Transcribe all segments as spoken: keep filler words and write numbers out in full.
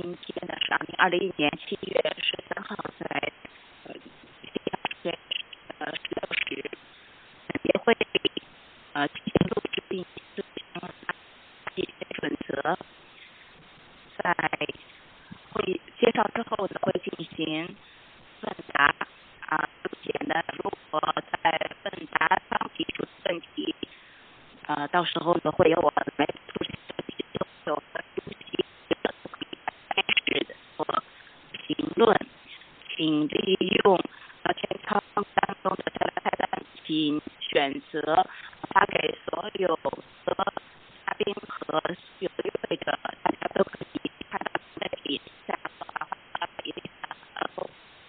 今天呢是二零二零年七月十三号，在呃呃十六时，协会呃提前录制并执行一些准则，在会议介绍之后呢，会进行问答啊，并且呢，如果在问答上提出问题，呃，到时候呢会有我来出席的有的出席的开始做评论，请利用聊天窗当中的这个菜单，请选择发给所有的嘉宾和有机会的大家都可以看到问题下方发给一下呃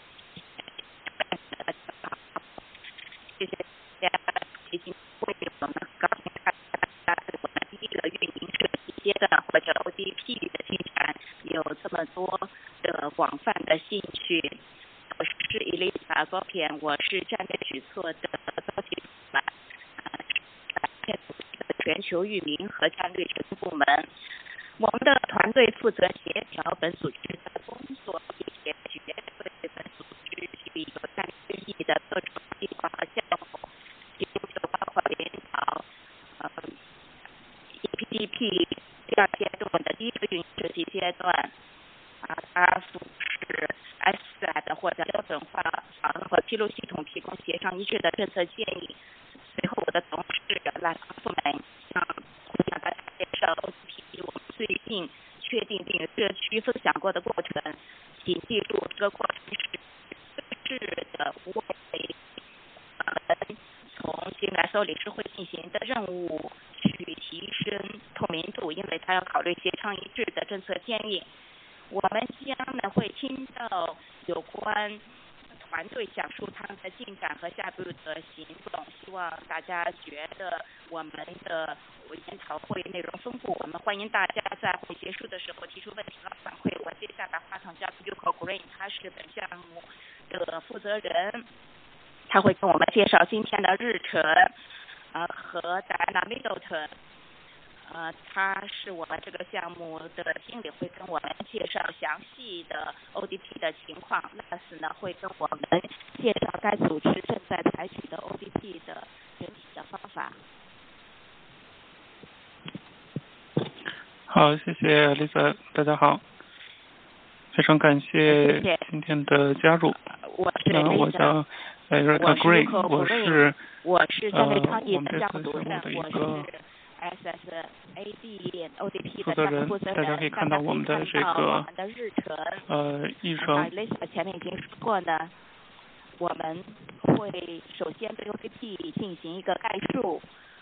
谢谢大家提醒会我们高兴看大家对我们第一个运营设计阶段或者 O D P 的进展有这么多的广泛的兴趣。我是 Elisa Gopian， 我是战略举措的高级主管，呃，全球域名和战略执行部门。我们的团队负责协调本组织的工作，并且绝对本组织具有战略意义的各种计划和项目，其中就包括领导呃 E P D P 第二阶段的第一个运营设计阶段，啊，它俯视 S S A T 或者标准化和披露系统提供协商一致的政策建议。随后，我的同事赖康富们向向大家介绍 O D P 我们最近确定并与社区分享过的过程，请记住这个过程是是的为我们从新来搜理事会进行的任务去提升透明度，因为它要考虑协商一致的政策建议。我们将呢会听到有关团队讲述他们的进展和下步的行动，希望大家觉得我们的研讨会内容丰富。我们欢迎大家在会结束的时候提出问题和反馈。我接下把话筒交给 Yuko Green， 他是本项目的负责人，他会跟我们介绍今天的日程，呃和 Diana Middleton。呃，他是我们这个项目的经理，会跟我们介绍详细的 O D P 的情况。Nas 呢会跟我们介绍该组织正在采取的 O D P 的整体的方法。 好，谢谢 Lisa， 大家好，非常感谢今天的加入。 我是 Lisa， 我叫 Erica Green， 我是我是战略倡议的项目主任，我是 S S A D O D P 的项目负责人。 大家可以看到我们的这个呃议程。 Lisa 前面已经说过呢，我们会首先对 O D P 进行一个概述，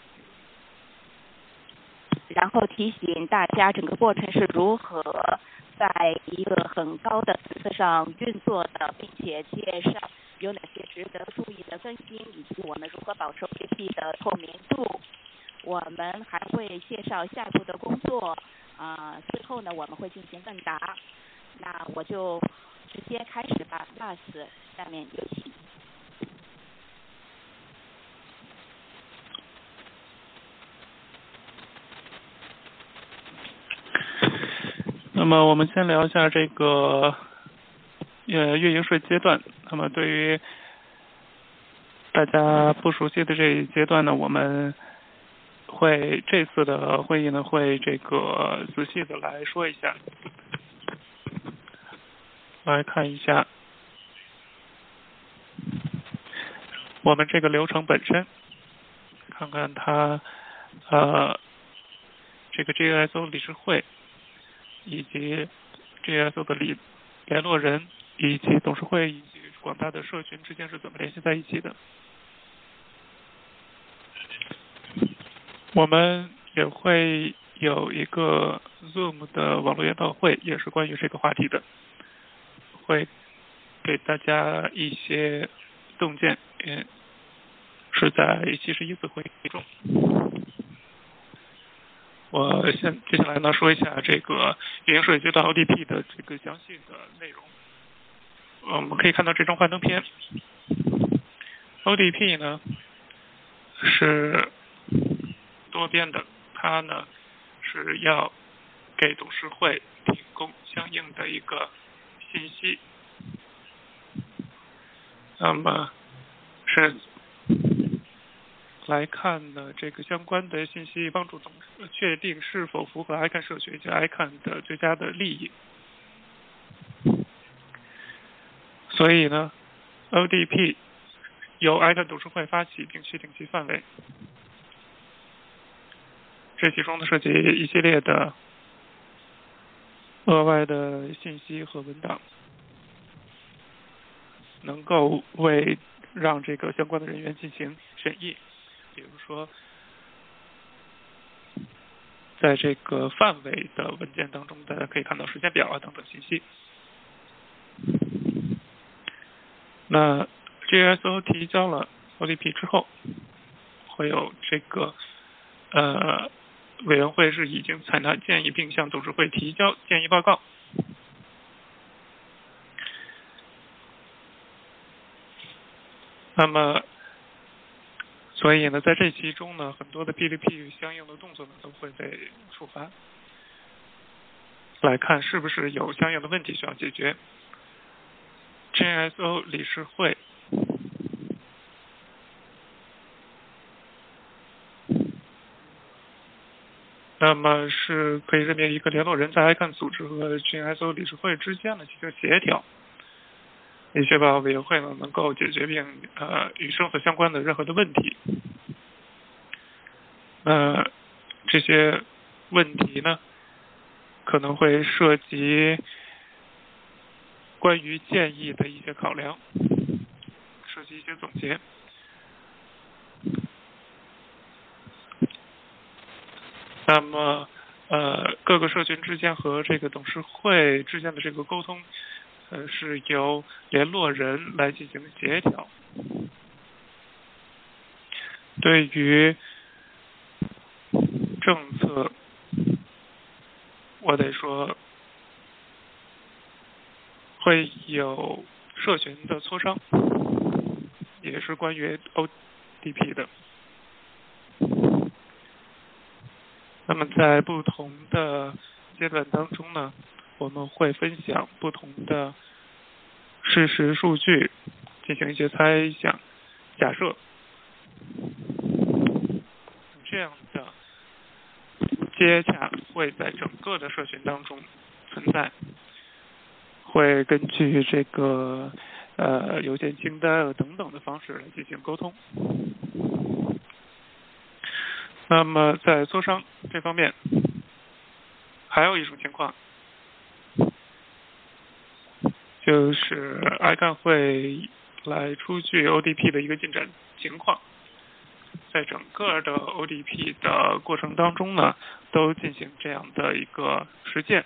然后提醒大家整个过程是如何在一个很高的层次上运作的，并且介绍有哪些值得注意的更新，以及我们如何保持 O D P 的透明度。我们还会介绍下一步的工作，啊、呃，最后呢我们会进行问答。那我就直接开始吧 ，Nas， 下面有请。 那么我们先聊一下这个呃运营税阶段。那么对于大家不熟悉的这一阶段呢，我们会这次的会议呢会这个仔细的来说一下，来看一下我们这个流程本身，看看它呃这个 G S O 理事会以及 G S O 的理联络人以及董事会以及广大的社群之间是怎么联系在一起的。我们也会有一个 Zoom 的网络研讨会，也是关于这个话题的，会给大家一些洞见，也是在七十一次会议中。我先接下来呢说一下这个运营税阶段 O D P 的这个详细的内容。我们可以看到这张幻灯片 ，O D P 呢是多边的，它呢是要给董事会提供供相应的一个信息。那么是来看呢，这个相关的信息帮助董事确定是否符合 I C A N 社群及 I C A N 的最佳的利益。所以呢 ，O D P 由 I C A N 董事会发起并确定其范围。这其中呢涉及一系列的额外的信息和文档，能够为让这个相关的人员进行审议。比如说，在这个范围的文件当中，大家可以看到时间表啊等等信息。那 G S O 提交了 O D P 之后，会有这个呃委员会是已经采纳建议，并向董事会提交建议报告。那么，所以呢，在这其中呢，很多的 P D P 相应的动作呢都会被触发，来看是不是有相应的问题需要解决。G S O 理事会那么是可以任命一个联络人，在 I C A N 组织和 G S O 理事会之间呢进行协调，以确保委员会呢能够解决并呃与政策相关的任何的问题。那这些问题呢，可能会涉及关于建议的一些考量，涉及一些总结。那么，呃，各个社群之间和这个董事会之间的这个沟通，呃，是由联络人来进行协调。对于政策，我得说，会有社群的磋商，也是关于 O D P 的。那么在不同的阶段当中呢，我们会分享不同的事实数据，进行一些猜想、假设。这样的接洽会在整个的社群当中存在，会根据这个呃邮件清单等等的方式来进行沟通。那么在磋商这方面，还有一种情况，就是 I C A N 会来出具 O D P 的一个进展情况，在整个的 O D P 的过程当中呢，都进行这样的一个实践。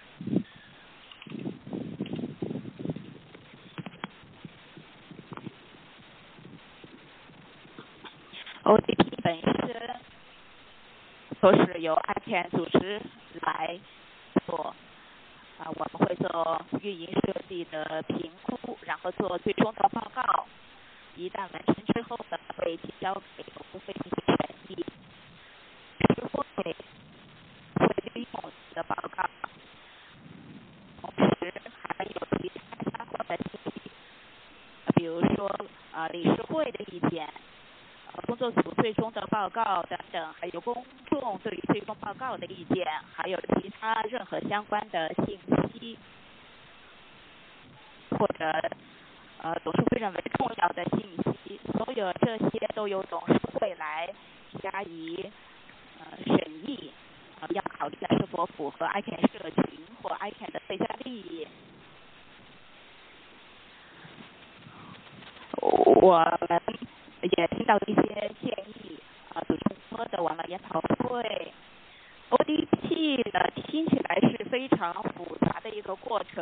O D P 本身都是由 I C A N 组织来做，啊，我们会做运营设计的评估，然后做最终的报告。一旦完成之后呢，会提交给董事会进行审议。理事会会利用这个报告，同时还有其他相关的信息，比如说啊理事会的意见。工作组最终的报告等等，还有公众对于最终报告的意见，还有其他任何相关的信息，或者呃董事会认为重要的信息，所有这些都由董事会来加以呃审议，呃要考虑是否符合 I C A N 社群或 I C A N 的最佳利益。我们也听到一些建议，啊，组织说的网络研讨会 ，O D P 呢听起来是非常复杂的一个过程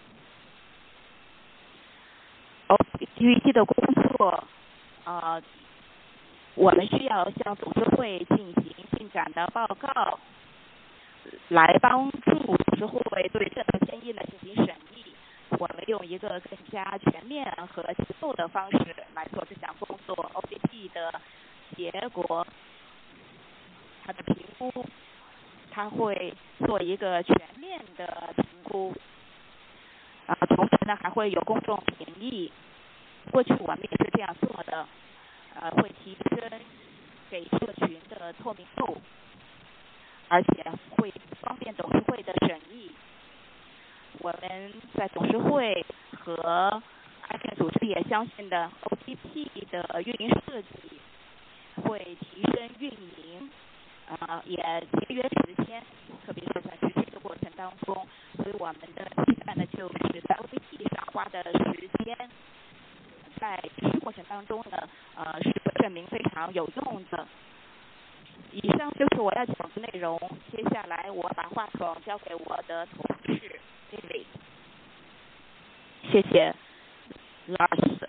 ，O D P 的工作，啊，我们需要向董事会进行进展的报告，来帮助董事会对这个建议呢进行审议。我们用一个更加全面和结构的方式来做这项工作。O D P 的结果，它的评估，它会做一个全面的评估。啊，同时呢还会有公众评议。过去我们也是这样做的，呃，会提升给社群的透明度，而且会方便董事会的审议。我们在董事会和 I C A N 组织也相信的 O T P 的运营设计会提升运营，呃，也节约时间，特别是在实施的过程当中。所以我们的期待呢，就是在 O T P 上花的时间，在实施过程当中呢，呃，是证明非常有用的。以上就是我要讲的内容。接下来我把话筒交给我的同事 David。谢谢 Lars。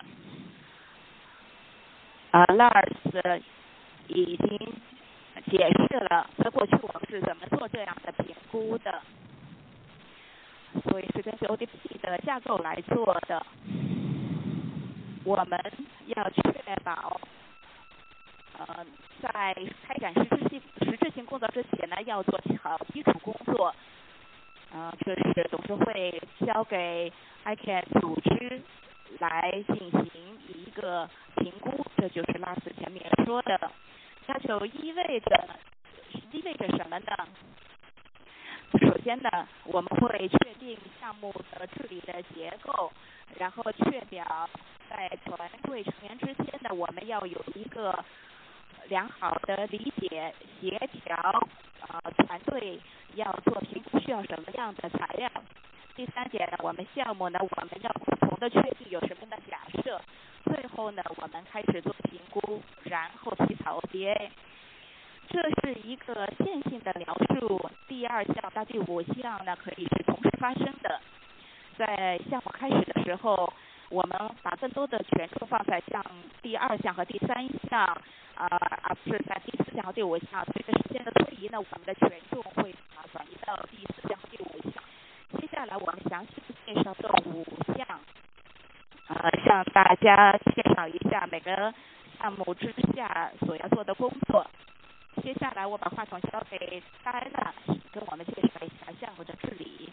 啊 ，Lars 已经解释了在过去我们是怎么做这样的评估的，所以是根据 O D P 的架构来做的。我们要确保。呃，在开展实质性实质性工作之前呢，要做好基础工作。呃，这是董事会交给 I C A N 组织来进行一个评估，这就是拉斯前面说的。那就意味着意味着什么呢？首先呢，我们会确定项目的治理的结构，然后确保在团队成员之间呢，我们要有一个良好的理解协调，呃，团队要做评估需要什么样的材料。第三点呢，我们项目呢，我们要共同的确定有什么样的假设。最后呢，我们开始做评估，然后起草 O D A。这是一个线性的描述，第二项到第五项呢可以是同时发生的。在项目开始的时候，我们把更多的权重放在项第二项和第三项，呃，而不是在第四项和第五项。随着时间的推移呢，我们的权重会啊转移到第四项和第五项。接下来我们详细介绍这五项，呃，向大家介绍一下每个项目之下所要做的工作。接下来我把话筒交给戴娜，跟我们介绍一下项目的治理。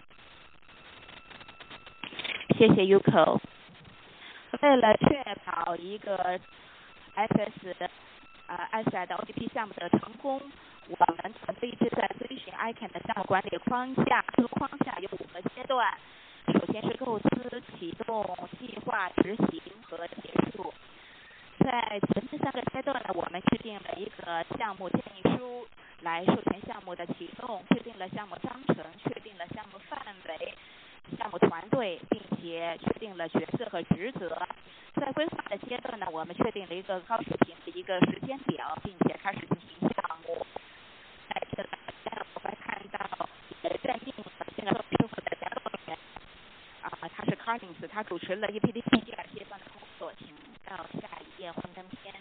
谢谢 Yuko。为了确保一个 S S 呃 S I 的 O D P 项目的成功，我们团队一直在遵循 I C A N 的项目管理框架。这个框架有五个阶段，首先是构思、启动、计划、执行和结束。在前面三个阶段呢，我们制定了一个项目建议书，来授权项目的启动，制定了项目章程，确定了项目范围、项目团队，并且确定了角色和职责。在规划的阶段呢，我们确定了一个高水平的一个时间表，并且开始进行项目。在这里，我们看到也认定了现在董事会的联络员，啊，他是 Collins， 他主持了 E P D P 第二阶段的工作，请到下一页幻灯片。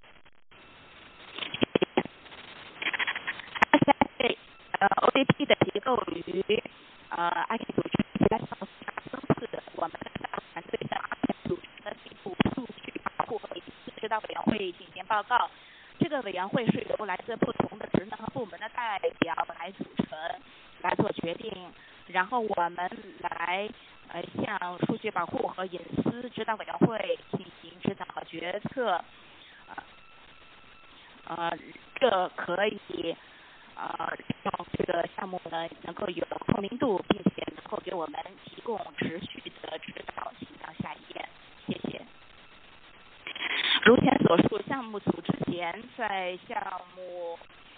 呃 ，O D P 的结构与呃 I C A N 组织其他项目相似，我们的项目团队向 I C A N 组织的内部数据保护和隐私指导委员会进行报告。这个委员会是由来自不同的职能和部门的代表来组成，来做决定。然后我们来呃向数据保护和隐私指导委员会进行指导和决策。呃，这可以呃让这个项目呢能够有透明度，并且能够给我们提供持续的指导。请到下一页，谢谢。如前所述，项目组之前在项目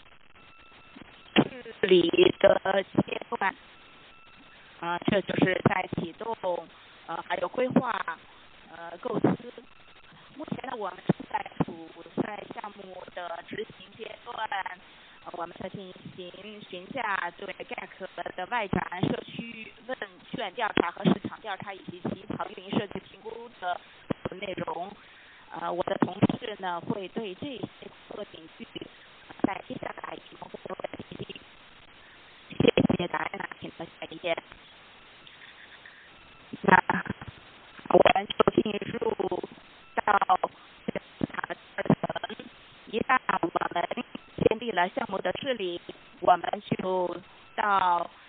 治理的阶段，啊、呃，这就是在启动，呃，还有规划，呃，构思。目前呢，我们正在处在项目的执行阶段，呃、我们在进行询价对 G A C 的外展、社区问卷调查和市场调查，以及起草运营设计评估的内容。呃，我的同事呢会对这些工作领域在接下来提供更多的信息。谢谢大家，请到下一页。那我们就进入到市场的二层。一旦我们建立了项目的治理，我们就到第二项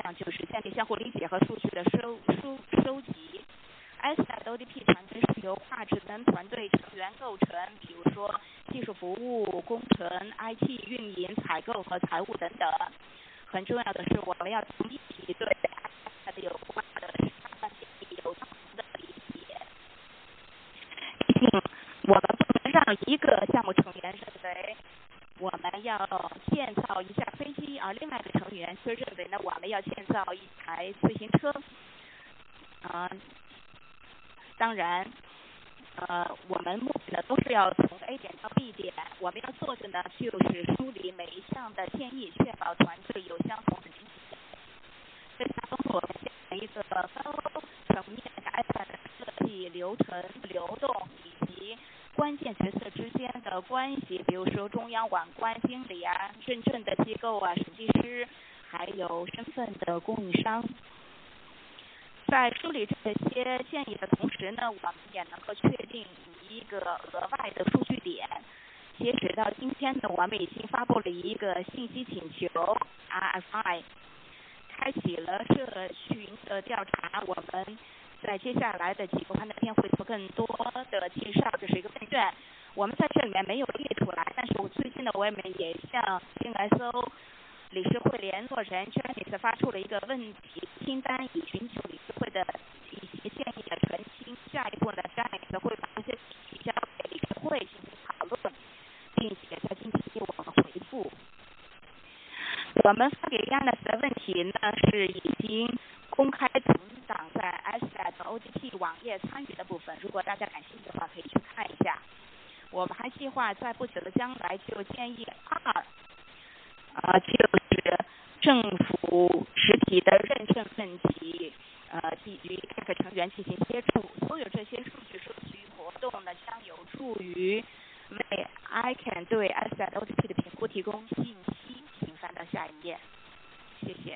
项就是建立相互理解和数据的收收收集。I S A T O D P 团队是由跨职能团队成员构成，比如说技术服务、工程、I T、运营、采购和财务等等。很重要的是，我们要从一体对 I S A T 有关的大范围有相同的理解。毕竟，我们不能让一个项目成员认为我们要建造一架飞机，而另外一个成员却认为呢，我们要建造一台自行车。啊、呃，当然，呃，我们目的呢都是要从 A 点到 B 点，我们要做的呢就是梳理每一项的建议，确保团队有相同的理解。这项工作我们建立一个高层面的 I S A T 的设计流程、流动以及关键角色之间的关系，比如说中央网关经理啊、认证的机构啊、审计师，还有身份的供应商。在梳理这些建议的同时呢，我们也能够确定一个额外的数据点。截止到今天呢，我们已经发布了一个信息请求 R F I， 开启了社群的调查。我们在接下来的几个环节会做更多的介绍。这是一个问卷，我们在这里面没有列出来，但是我最近呢，我们也向 C S O 理事会联络人 Janice 发出了一个问题清单，以寻求理事会的一些建议的澄清。下一步呢 ，Janice 会把这些提交给理事会进行讨论，并且在近期给我们回复。我们发给 Janice 的问题呢，是已经公开存档在 I S A T O D P 网页参与的部分，如果大家感兴趣的话，可以去看一下。我们还计划在不久的将来就建议二。呃，就是政府实体的认证问题，呃，基于各个成员进行接触。所有这些数据收集活动呢，将有助于为 I C A N 对 I S A T O D P 的评估提供信息。请翻到下一页，谢谢。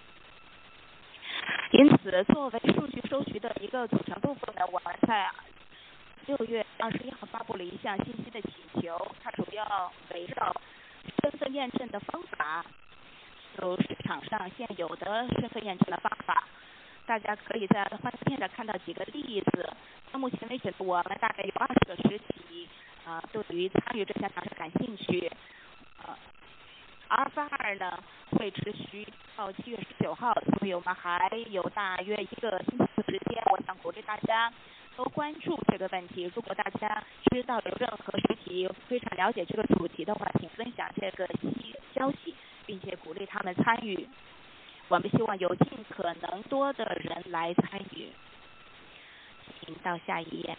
因此，作为数据收集的一个组成部分呢，我们在六月二十一号发布了一项信息的请求，它主要围绕身份验证的方法，就市场上现有的身份验证的方法。大家可以在幻灯片上看到几个例子。到目前为止，我们大概有二十个实体啊、呃，对于参与这项尝试感兴趣。呃 R F I 呢会持续到七月十九号，所以我们还有大约一个星期的时间。我想鼓励大家都关注这个问题。如果大家知道有任何实体非常了解这个主题的话，请分享这个消息，并且鼓励他们参与。我们希望有尽可能多的人来参与。请到下一页。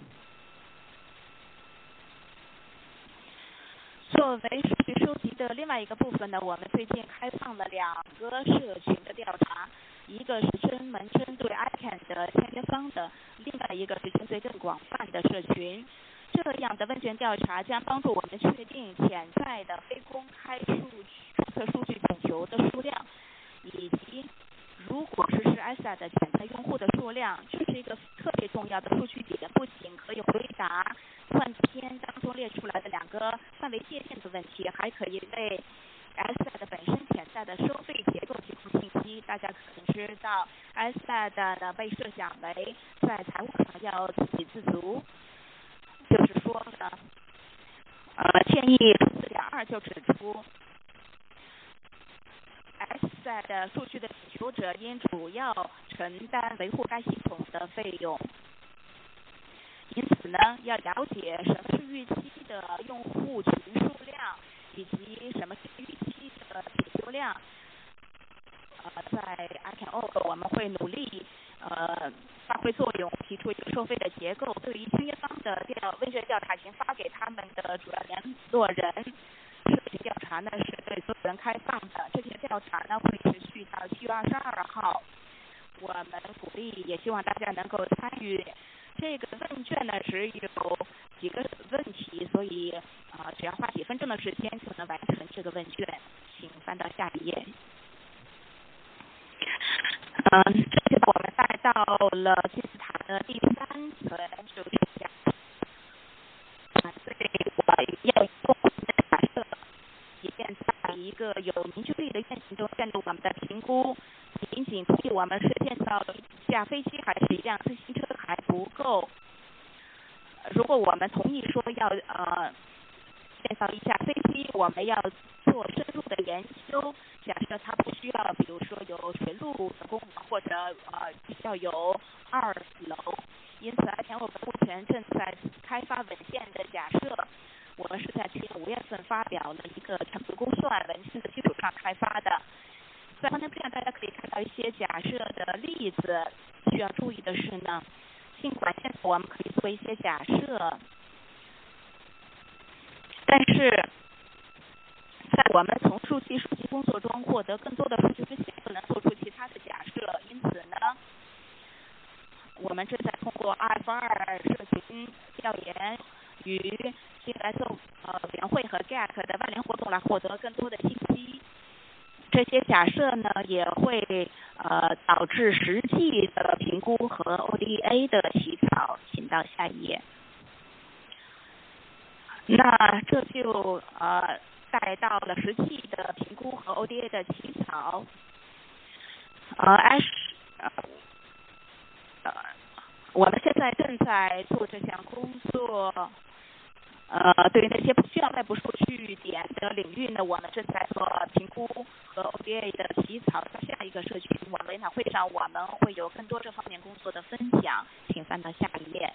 作为数据收集的另外一个部分呢，我们最近开放了两个社群的调查，一个是专门针对 I C A N 的签约方的，另外一个是针对更广泛的社群。这样的问卷调查将帮助我们确定潜在的非公开数据注册数据请求的数量，以及如果实施 I S A 的潜在用户的数量。这是一个特别重要的数据点，不仅可以回答幻片当中列出来的两个范围界限的问题，还可以为 I S A 的本身潜在的收费结构提供信息。大家可能知道 I S A 的被设想为在财务上要自给自足，就是说呢，呃，建议四点二就指出 I S A 的数据的请求者应主要承担维护该系统的费用。因此呢，要了解什么是预期的用户群数量，以及什么是预期的请求量。呃，在 I C A N Org 我们会努力呃发挥作用，提出一个收费的结构。对于签约方的调问卷调查，已经发给他们的主要联络人。社群调查呢是对所有人开放的，这些调查呢会持续到七月二十二号。我们鼓励，也希望大家能够参与。这个问卷呢只有几个问题，所以啊、呃，只要花几分钟的时间就能完成这个问卷。请翻到下一页。嗯，这就我们带到了金字塔的第三层，就是讲团队我要用我们的假设，以便在一个有凝聚力的愿景中建立我们的评估我们是建造一架飞机还是一辆自行车还不够。如果我们同意说要呃建造一架飞机，我们要做深入的研究。假设它不需要，比如说有水路的功能，或者呃需要有二楼。因此，而且我们目前正在开发文件的假设，我们是在去年五月份发表了一个全部估算文件的基础上开发的。在方面上，大家可以看到一些假设的例子。需要注意的是呢，尽管现在我们可以做一些假设，但是在我们从数据收集工作中获得更多的数据之前，不能做出其他的假设。因此呢，我们正在通过 R F 二社群调研与 G S O 呃委员会和 G A C 的外联活动来获得更多的信息。这些假设呢，也会呃导致实际的评估和 O D A 的起草。请到下一页。那这就呃带到了实际的评估和 O D A 的起草。呃 ，Ash 呃呃，我们现在正在做这项工作。呃，对于那些不需要外部数据点的领域呢，我们正在做评估和 O D A 的起草。在下一个社群网络研讨会上，我们会有更多这方面工作的分享。请翻到下一页。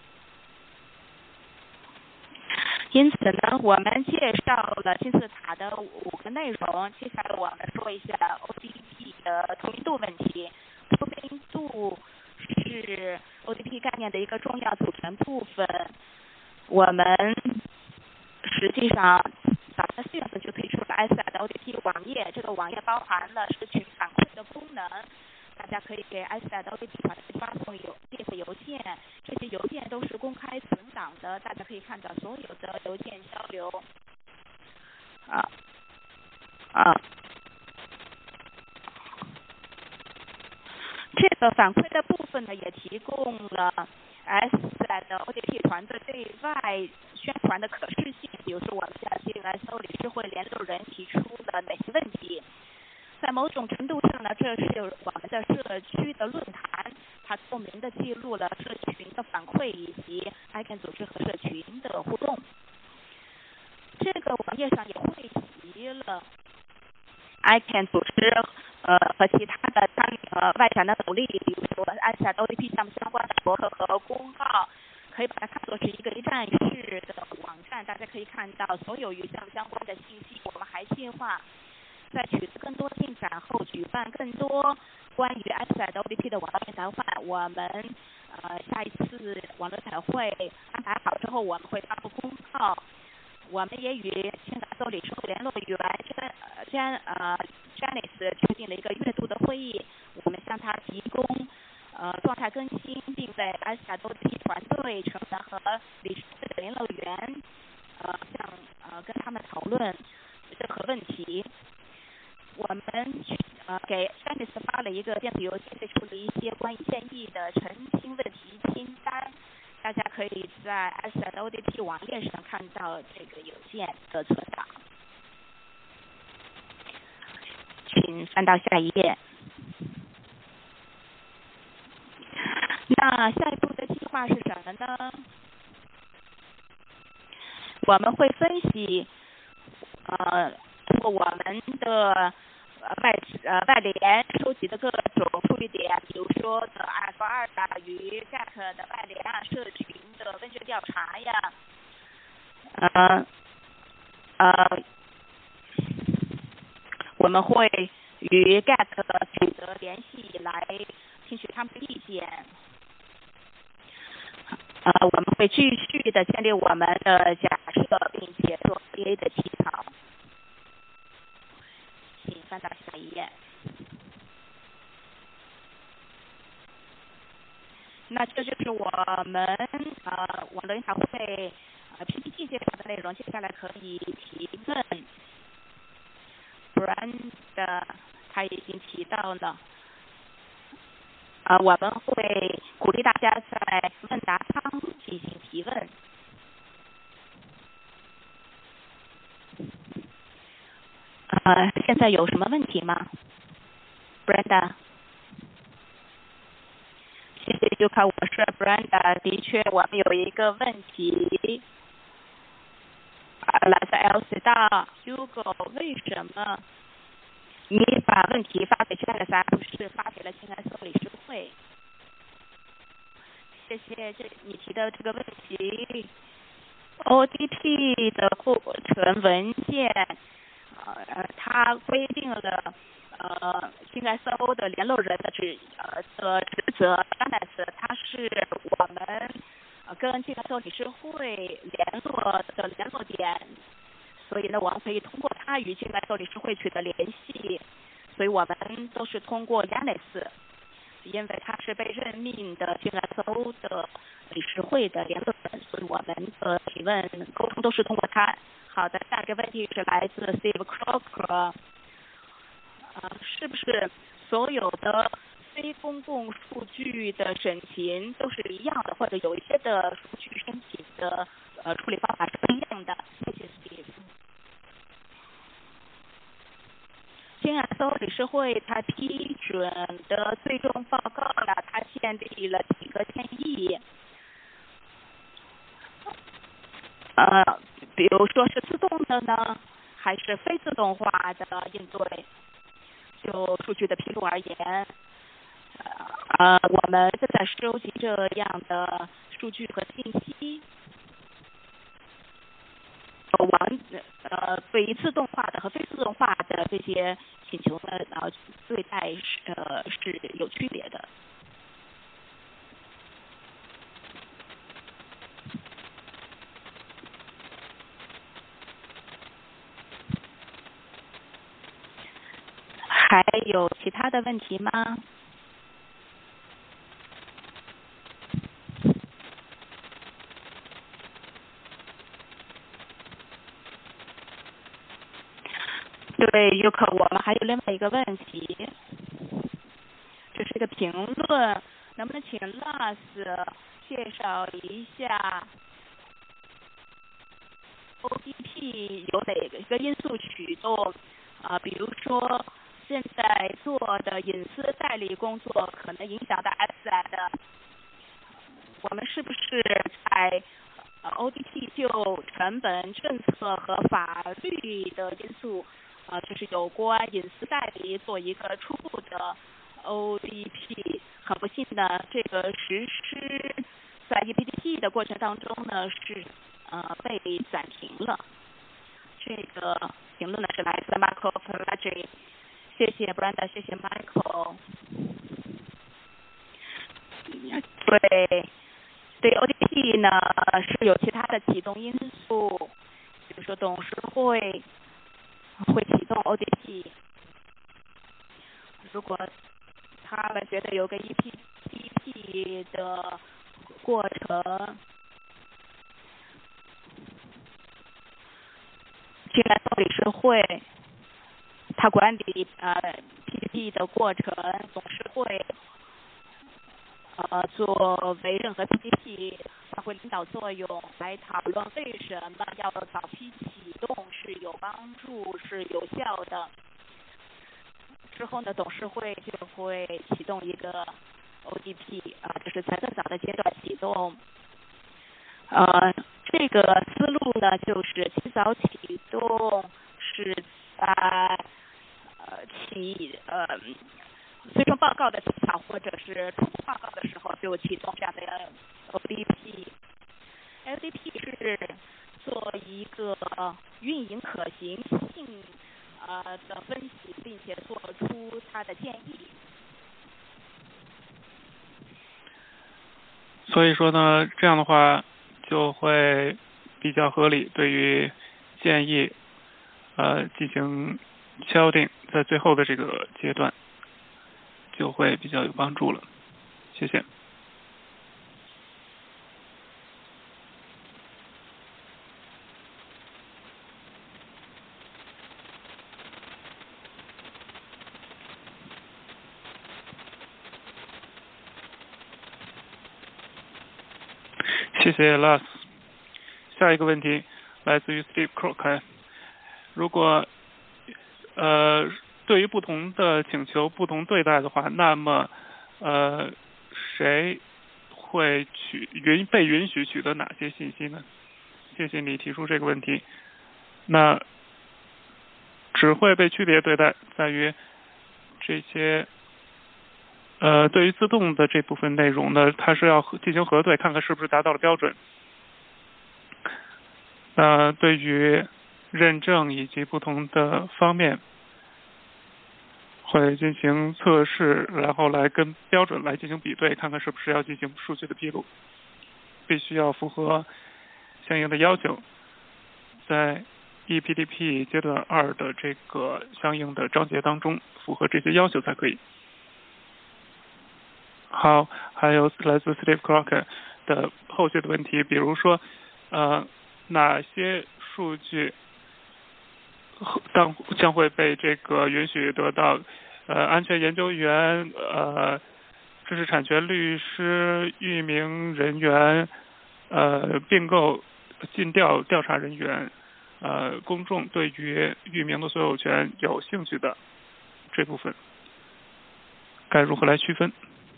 因此呢，我们介绍了金字塔的五个内容。接下来我们说一下 O D P 的透明度问题。透明度是 O D P 概念的一个重要组成部分。我们实际上早在四月份就推出了 I S A 的 O D P 网页，这个网页包含了社群反馈的功能。大家可以给 I S A 的 O D P 团队发送邮电子邮件，这些邮件都是公开存档的，大家可以看到所有的邮件交流。啊啊，这个反馈的部分呢，也提供了 S 的 O D P 团队对外宣传的可视性。比如说，我们向 G S O 理事会联络人提出了哪些问题？在某种程度上呢，这是我们的社区的论坛，它透明的记录了社群的反馈以及 I C A N 组织和社群的互动。这个网页上也汇集了 I C A N 组织呃和其他的参与呃外展的努力，比如说 I S A 的 O D P 项目相关的博客和公告，可以把它看作是一个一站式的网站。大家可以看到所有与项目相关的信息。我们还计划在取得更多进展后，举办更多关于 I S A 的 O D P 的网络研讨会。我们呃下一次网络研讨会安排好之后，我们会发布公告。我们也与青岛州理事会联络员詹呃 Janice 确定了一个月度的会议，我们向他提供呃状态更新，并为 I S A 的 O D P 团队成员和理事会的联络员呃向呃跟他们讨论任何问题。我们呃给 Janice 发了一个电子邮件，列出了一些关于建议的澄清问题清单。大家可以在 I S A 的 O D P 网页上看到这个邮件的存档。请翻到下一页。那下一步的计划是什么呢？我们会分析呃通过我们的外呃外联收集的各种数据点，比如说的 F 二大与 G A C 的外联啊，社群的问卷调查呀，呃呃，我们会与 G A C 取得联系来听取他们的意见。呃，我们会继续的建立我们的假设，并且做 O D A 的起草。请翻到下一页。那这就是我们呃网络研讨会呃 P P T 介绍的内容。接下来可以提问。Brand 他已经提到了，呃，我们会鼓励大家在问答舱进行提问。呃，现在有什么问题吗 ？Brenda。 就看我是 Brenda， 的确我们有一个问题，呃，来自 L C 到 Hugo， 为什么你把问题发给 Janice， 不是发给了青蓝色理事会？谢谢这你提的这个问题。O D P 的过程文件，呃，它规定了呃新 S O 的联络人的职呃的职责。Janice 它是我们呃跟新 S O 理事会联络的联络点，所以呢，我们可以通过它与新 S O 理事会取得联系。所以我们都是通过 Janice。因为他是被任命的新 S O 的理事会的联络人，所以我们的提问沟通都是通过他。好的，下一个问题是来自 Steve Crocker， 呃，是不是所有的非公共数据的审评都是一样的，或者有一些的数据申请的呃处理方法是不一样的？谢谢 Steve。新 S O 理事会他批准的最终报告呢，他建立了几个建议，呃，比如说是自动的呢，还是非自动化的应对。就数据的披露而言，呃，我们正在收集这样的数据和信息。我们呃对于自动化的和非自动化的这些请求呢，呃对待是呃是有区别的。还有其他的问题吗？对 Yuko， 我们还有另外一个问题，这是一个评论，能不能请 Lars 介绍一下 O D P 有哪个因素驱动？啊、呃，比如说现在做的隐私代理工作可能影响到 asset， 我们是不是在呃 O D P 就成本、政策和法律的因素？啊、呃，就是有关隐私代理做一个初步的 O D P， 很不幸呢，这个实施在 E P D P 的过程当中呢是呃被暂停了。这个评论呢是来自 Michael Pellegrini， 谢谢 Brenda， 谢谢 Michael。对，对 O D P 呢是有其他的启动因素，比如说董事会会启动 O D P， 如果他们觉得有个 E P D P 的过程，新来到理事会，他管理呃 P D P 的过程，董事会呃作为任何 P D P 发挥领导作用，来讨论为什么要早期启动是有帮助、是有效的。之后呢，董事会就会启动一个 O D P， 啊、呃，就是在更早的阶段启动。呃，这个思路呢，就是及早启动是在呃起呃最终报告的起草或者是初步报告的时候就启动这样的 O D P。O D P 是做一个运营可行性呃的分析，并且做出它的建议。 所以说呢，这样的话就会比较合理，对于建议呃进行敲定，在最后的这个阶段就会比较有帮助了。谢谢。谢谢 Lars。下一个问题来自于 Steve Crocker。如果呃对于不同的请求不同对待的话，那么呃谁会取允被允许取得哪些信息呢？谢谢你提出这个问题。那只会被区别对待在于这些呃，对于自动的这部分内容呢，它是要进行核对，看看是不是达到了标准。那对于认证以及不同的方面，会进行测试，然后来跟标准来进行比对，看看是不是要进行数据的披露，必须要符合相应的要求，在 E P D P 阶段二的这个相应的章节当中，符合这些要求才可以。好，还有来自 Steve Crocker 的后续的问题，比如说，呃，哪些数据将将会被这个允许得到呃安全研究员、呃知识产权律师、域名人员、呃并购尽调调查人员、呃公众对于域名的所有权有兴趣的这部分，该如何来区分？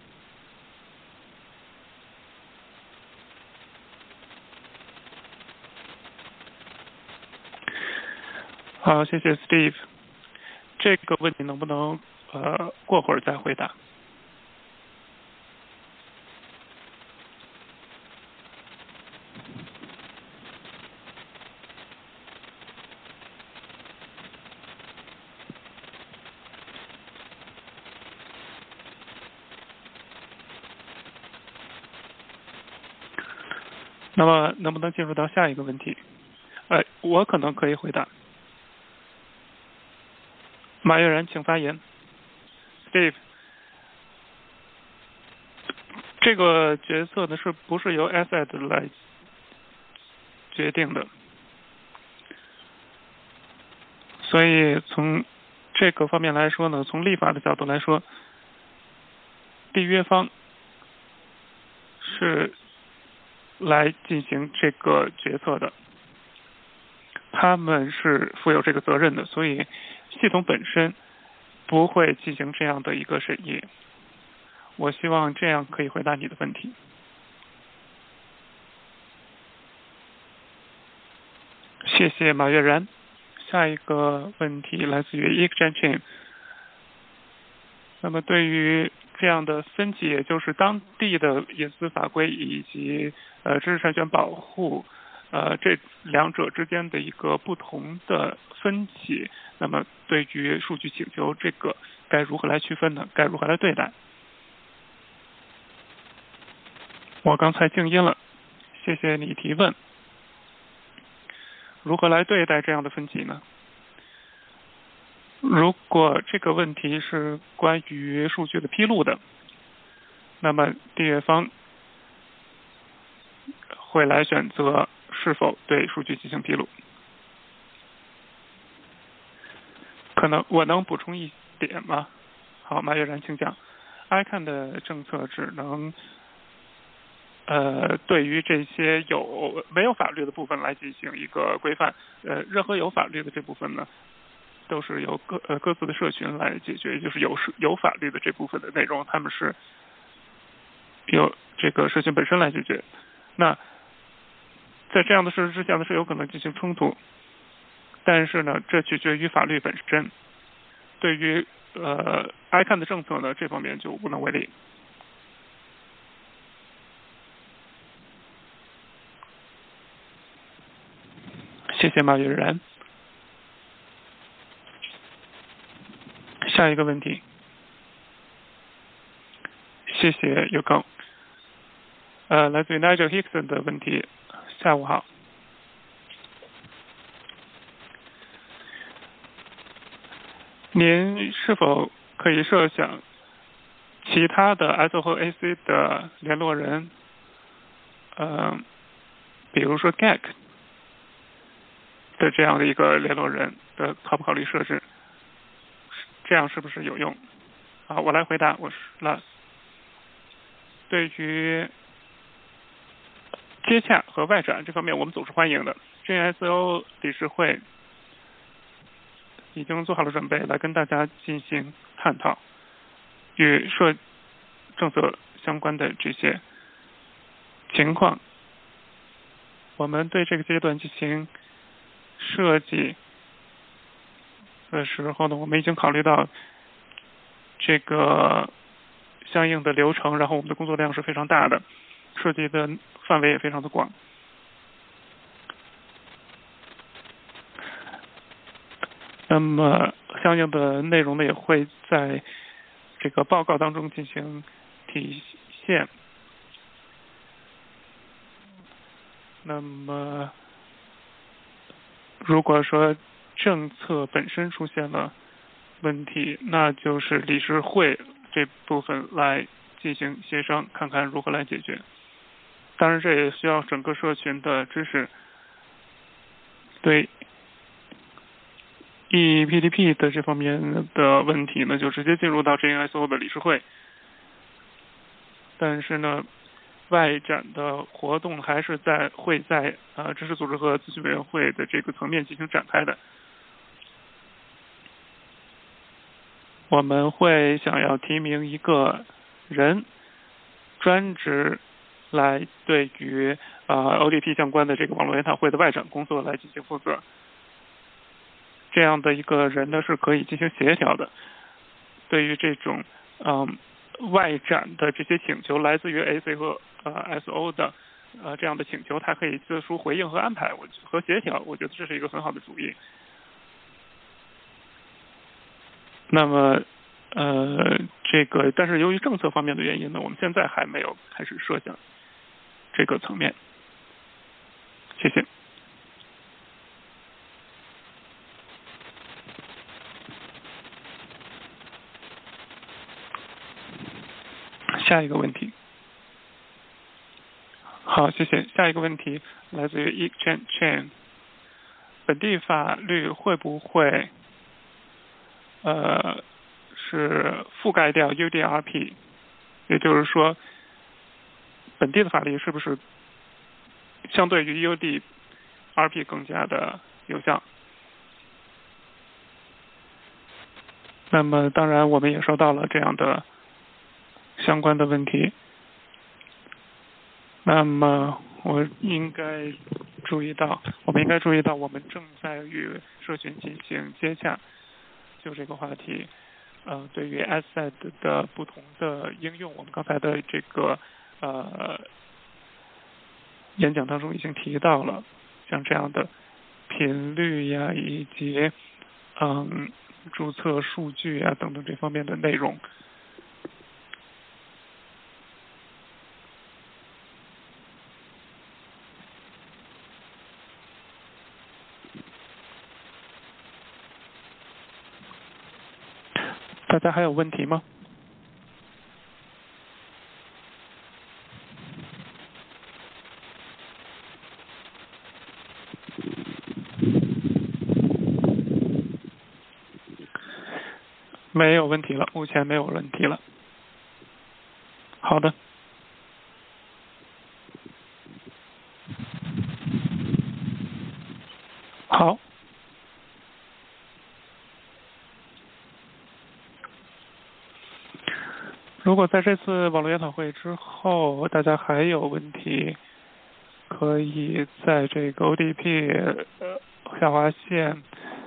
好，谢谢 Steve。这个问题能不能呃过会儿再回答？那么能不能进入到下一个问题？呃，我可能可以回答。马悦然，请发言。Steve， 这个角色呢是不是由 Asset 来决定的？所以从这个方面来说呢，从立法的角度来说，缔约方是来进行这个决策的，他们是负有这个责任的，所以系统本身不会进行这样的一个审议。我希望这样可以回答你的问题。谢谢马悦然。下一个问题来自于 Exchange。那么对于这样的分歧，也就是当地的隐私法规以及呃知识产权保护呃这两者之间的一个不同的分歧，那么对于数据请求这个该如何来区分呢？该如何来对待？我刚才静音了，谢谢你提问。如何来对待这样的分歧呢？如果这个问题是关于数据的披露的，那么缔约方会来选择是否对数据进行披露。可能我能补充一点吗？好，马悦然请讲。I C A N 的政策只能呃，对于这些有没有法律的部分来进行一个规范，呃，任何有法律的这部分呢，都是由各呃各自的社群来解决，就是有有法律的这部分的内容，他们是由这个社群本身来解决。那在这样的事实之下呢，是有可能进行冲突，但是呢，这取决于法律本身。对于呃 I C A N 的政策呢，这方面就无能为力。谢谢马悦然。下一个问题，谢谢有空。呃，来自于 Nigel Hickson 的问题，下午好。您是否可以设想其他的 S O 和 A C 的联络人，呃，比如说 G A C 的这样的一个联络人的考不考虑设置？这样是不是有用？好，我来回答，我是 Lars。对于接洽和外展这方面，我们总是欢迎的。G S O 理事会已经做好了准备，来跟大家进行探讨与涉政策相关的这些情况，我们对这个阶段进行设计的时候呢，我们已经考虑到这个相应的流程，然后我们的工作量是非常大的，涉及的范围也非常的广。那么相应的内容呢，也会在这个报告当中进行体现。那么如果说政策本身出现了问题，那就是理事会这部分来进行协商，看看如何来解决。当然这也需要整个社群的支持。对 E P D P 的这方面的问题呢，就直接进入到 J N S O 的理事会。但是呢，外展的活动还是在会在呃知识组织和咨询委员会的这个层面进行展开的。我们会想要提名一个人，专职来对于呃 O D P 相关的这个网络研讨会的外展工作来进行负责。这样的一个人呢是可以进行协调的。对于这种嗯外展的这些请求，来自于 A C 和呃 S O 的呃这样的请求，他可以做出回应和安排，我和协调，我觉得这是一个很好的主意。那么呃这个，但是由于政策方面的原因呢，我们现在还没有开始设想这个层面。谢谢。下一个问题。好，谢谢。下一个问题来自于 E Chen Chen， 本地法律会不会呃是覆盖掉 U D R P？ 也就是说，本地的法律是不是相对于 U D R P 更加的有效？那么当然我们也收到了这样的相关的问题。那么我应该注意到，我们应该注意到，我们正在与社群进行接洽，就这个话题，呃，对于 A S E T 的不同的应用，我们刚才的这个呃演讲当中已经提到了，像这样的频率呀，以及嗯注册数据啊等等这方面的内容。大家还有问题吗？没有问题了，目前没有问题了。好的。好。如果在这次网络研讨会之后，大家还有问题，可以在这个 O D P 呃下划线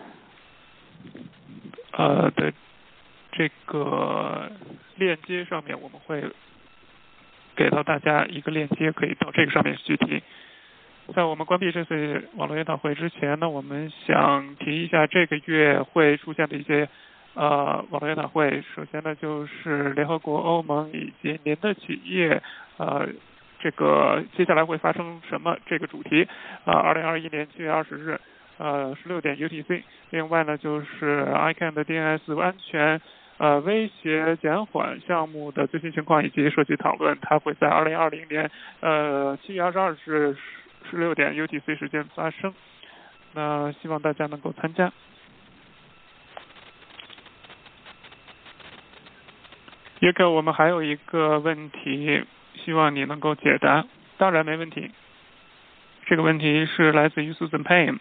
呃的这个链接上面，我们会给到大家一个链接，可以到这个上面去提。在我们关闭这次网络研讨会之前呢，我们想提一下这个月会出现的一些呃网络研讨会。首先呢，就是联合国、欧盟以及您的企业呃这个接下来会发生什么这个主题啊，二零二一年七月二十日呃十六点 U T C。另外呢，就是 I C A N 的 D N S 安全呃威胁减缓项目的最新情况以及社区讨论，它会在二零二零年呃七月二十二日十六点 U T C 时间发生。那希望大家能够参加。也给我们还有一个问题，希望你能够解答。当然没问题。这个问题是来自于 Susan Payne。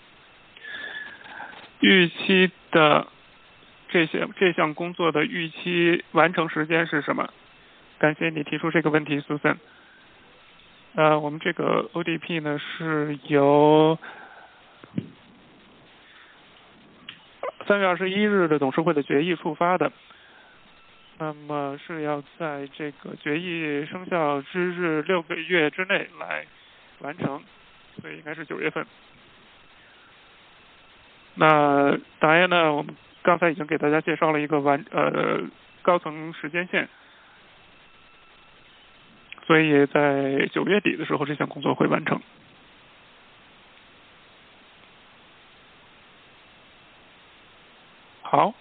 预期的这些这项工作的预期完成时间是什么？感谢你提出这个问题 ，Susan。 呃，我们这个 O D P 呢是由三月二十一日的董事会的决议触发的，那么是要在这个决议生效之日六个月之内来完成，所以应该是九月份。那答案呢，我们刚才已经给大家介绍了一个完呃高层时间线，所以在九月底的时候，这项工作会完成。好。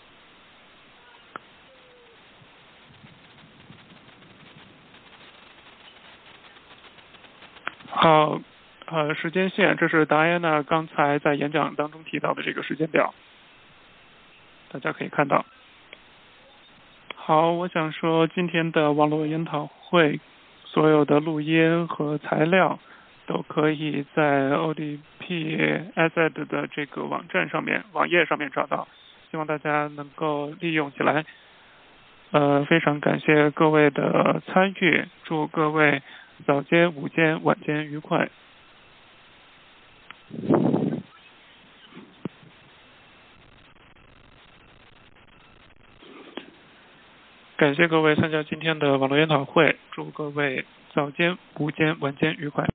好，呃，时间线，这是达安娜刚才在演讲当中提到的这个时间表，大家可以看到。好，我想说今天的网络研讨会，所有的录音和材料都可以在 O D P S E D 的这个网站上面、网页上面找到，希望大家能够利用起来。呃，非常感谢各位的参与，祝各位早间、午间、晚间愉快。感谢各位参加今天的网络研讨会，祝各位早间、午间、晚间愉快。